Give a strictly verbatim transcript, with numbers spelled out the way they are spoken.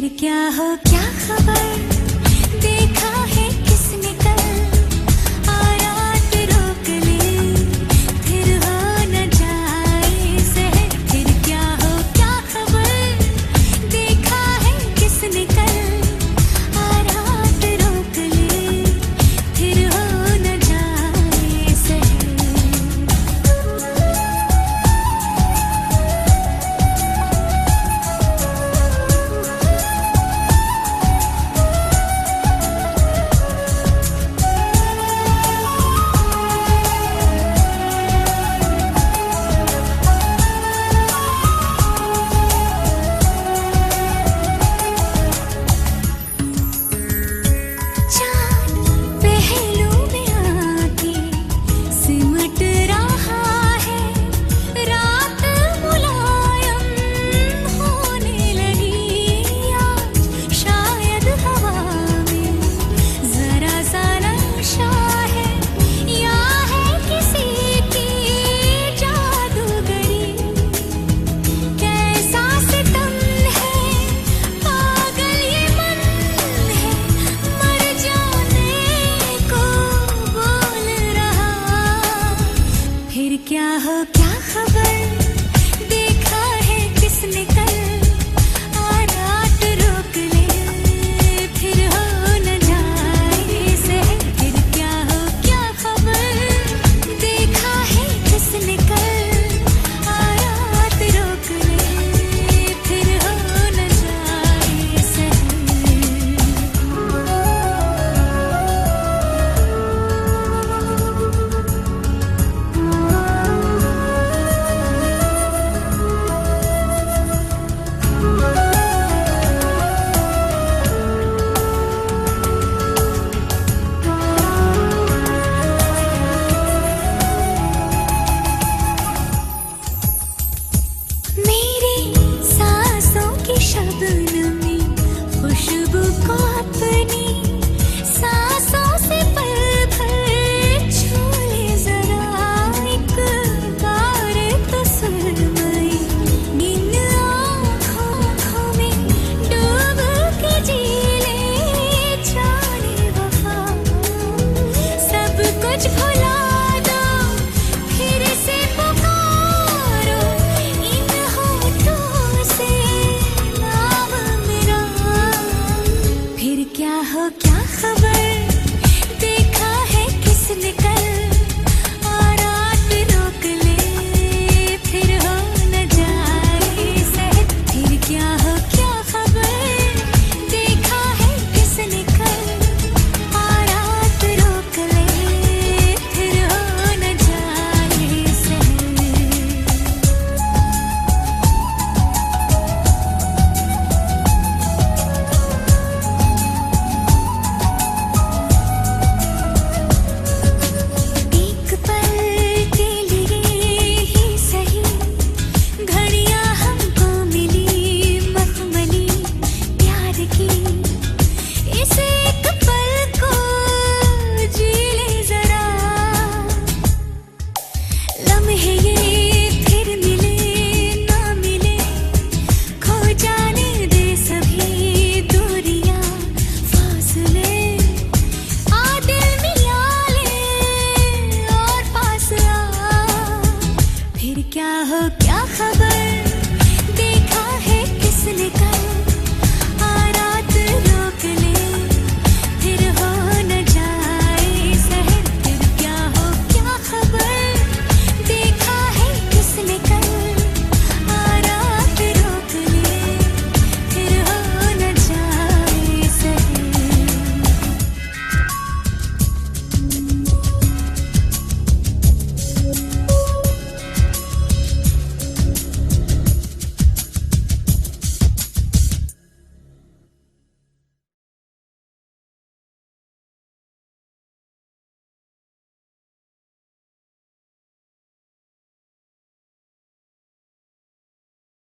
फिर क्या हो क्या खबर, देखा है किसने कल, आ रात रोक ले फिर हो न जाए सहर। फिर क्या हो क्या खबर, देखा है किसने कल, आ रात रोक ले फिर हो न जाए सहर। क्या हो क्या खबर, देखा है किसने कल, आ रात रोक ले फिर हो न जाए सहर। फिर क्या हो क्या खबर, देखा है किसने कल, आ रात रोक ले फिर हो न जाए सहर। Me